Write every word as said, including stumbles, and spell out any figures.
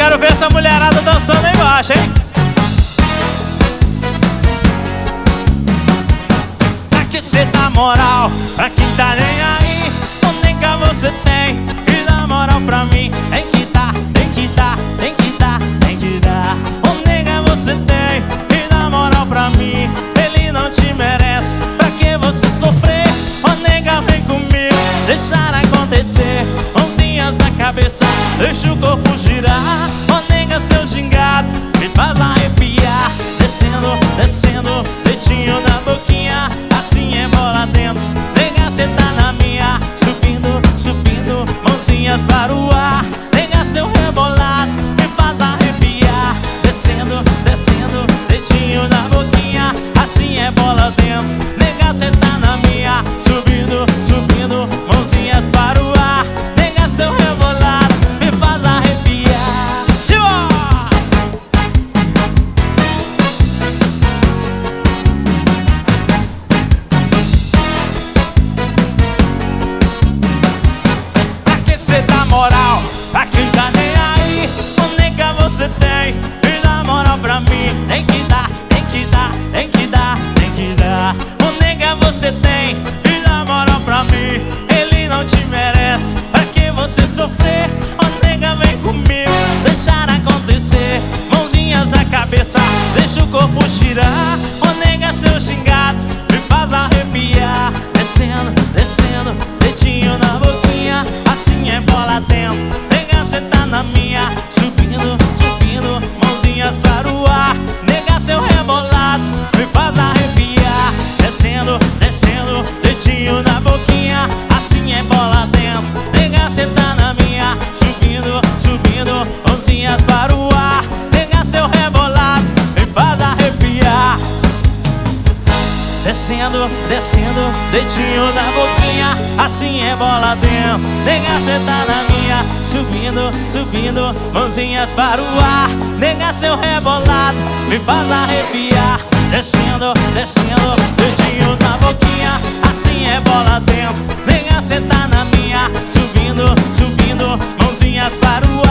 quero ver essa mulherada dançando aí embaixo, hein? Pra que cê dá moral pra quem tá nem aí? Ô nega, você tem que dar moral pra mim. Tem que dar, tem que dar, tem que dar, tem que dar. Ô nega, você tem que dar moral pra mim. Ele não te merece, pra que você sofrer? Ô nega, vem comigo, deixar acontecer. Mãozinhas na cabeça, deixa o corpo girar. Ô nega, seu gingado me faz arrepiar. Descendo, descendo, dedinho na boquinha, assim é bola dentro. Nega, cê tá na minha, subindo, subindo, mãozinhas para o ar. Nega, seu rebolado me faz arrepiar. Descendo, descendo, dedinho na boquinha, assim é bola dentro. Nega, cê tá na minha, subindo, subindo, mãozinhas para o ar. Nega, seu rebolado me faz arrepiar. Chua! Pra que cê dá moral pra quem tá nem aí? Ô nega, você tem que dar moral pra mim. Tem que dar, tem que dar, tem que dar, tem que dar. Ô nega, você tem que dar moral pra mim. Ele não te merece, pra que você sofrer? Ô nega, vem comigo, deixar acontecer. Mãozinhas na cabeça, deixa o corpo girar. Ô nega, seu xingado me faz arrepiar. Descendo, descendo, dedinho na boquinha, assim é bola dentro. Nega, cê tá na minha, subindo, subindo, mãozinhas para o ar. Nega, seu rebolado me faz arrepiar. Descendo, descendo, dedinho na boquinha, assim é bola dentro. Nega, cê tá na minha, subindo, subindo, mãozinhas para o ar. Nega, seu rebolado me faz arrepiar. Descendo, descendo, dedinho na boquinha, assim é bola dentro. Nega, cê tá na minha, subindo, subindo, mãozinhas para o ar. Nega, seu rebolado me faz arrepiar. Descendo, descendo, dedinho na boquinha, assim é bola dentro. Nega, cê tá na minha, subindo, subindo, mãozinhas para o ar.